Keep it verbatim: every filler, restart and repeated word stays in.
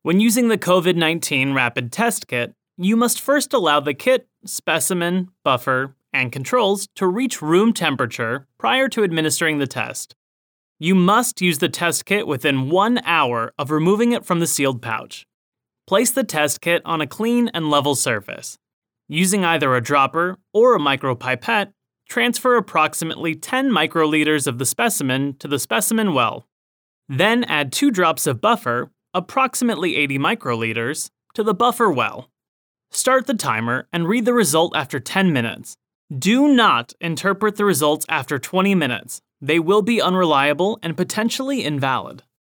When using the COVID nineteen Rapid Test Kit, you must first allow the kit, specimen, buffer, and controls to reach room temperature prior to administering the test. You must use the test kit within one hour of removing it from the sealed pouch. Place the test kit on a clean and level surface. Using either a dropper or a micropipette, transfer approximately ten microliters of the specimen to the specimen well. Then add two drops of buffer, approximately eighty microliters, to the buffer well. Start the timer and read the result after ten minutes. Do not interpret the results after twenty minutes. They will be unreliable and potentially invalid.